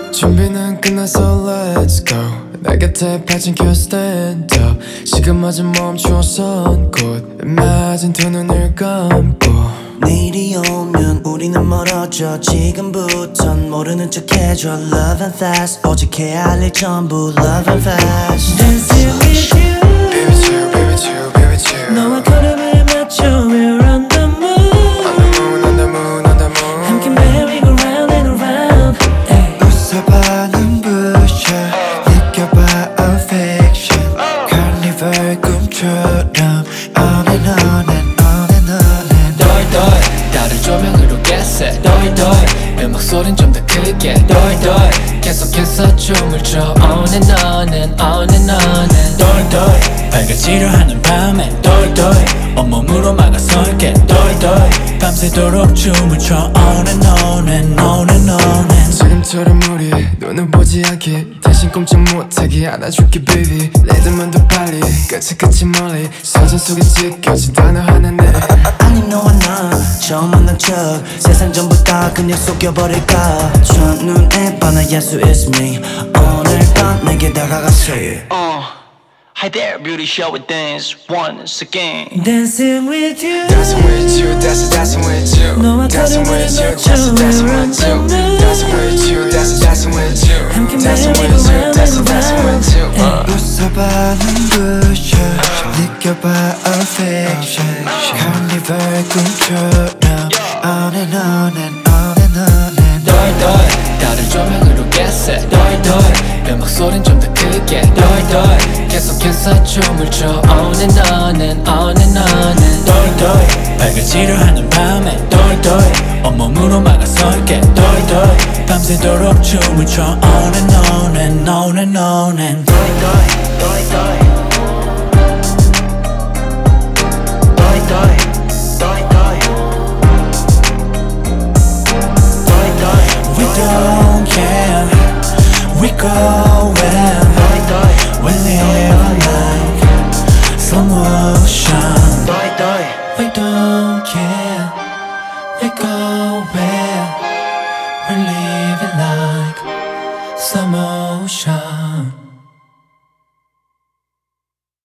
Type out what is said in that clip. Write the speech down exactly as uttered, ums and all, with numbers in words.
준비는 끝났어 let's go 내 곁에 파진 켜 stand up 시간 맞은 멈추어선 곧 맞은 두 눈을 감고 내일이 오면 우리는 멀어져 지금부턴 모르는 척 해줘 Love and fast 오직해야 할 일 전부 Love and fast Dancing with you Be with you, be with you, be with you 너와 걸음을 맞춰 We're on the moon On the moon, on the moon, on the moon 함께 merry go round and around 웃어봐 눈부셔 느껴봐 affection Carnival 꿈처럼 On and on and on and on and 덜덜 다른 조명으로 get 덜덜 음악 소린 좀 더 크게 덜덜 계속해서 춤을 춰 On and on and on and on and 덜덜 밝아지려 하는 밤에 덜덜 온몸으로 막아설게 덜덜 밤새도록 춤을 춰 On and on and on and on and 지금처럼 우리 눈을 보지 않게 대신 꼼짝 못하게 안아줄게 baby 리듬은 더 빨리 끝이 끝이 멀리 사진 속에 찍혀진 단어 하나 내려 아니 너와 나 처음 만난 척 세상 전부 다 그냥 속여버릴까 첫눈에 반한 yes it's me 오늘 밤 내게 다가가세 Uh, hi there, beauty, shall we dance once again? Dancing with you Dancing with you, dancing, dancing with you 너와 Dancing 걸음을 with you, 맞춰 dancing, dancing We're on with the you moon Dancing with you, dancing, dancing with you 함께 Dancing merry with go you, round dancing, and dancing around with you uh. 웃어봐 눈부셔 느껴봐 affection Carnival 꿈처럼 On and on and on and on and 덜덜 다른 조명으로 get 덜덜 음악 소린 좀 더 크게 덜덜 계속해서 춤을 춰 On and on and on and on and 덜덜 밝아지려 하는 밤에 덜덜 온몸으로 막아설게 덜덜 밤새도록 춤을 춰 On and on and on and on and 덜덜 덜덜 We don't care, we go where we live like slow motion. We don't care.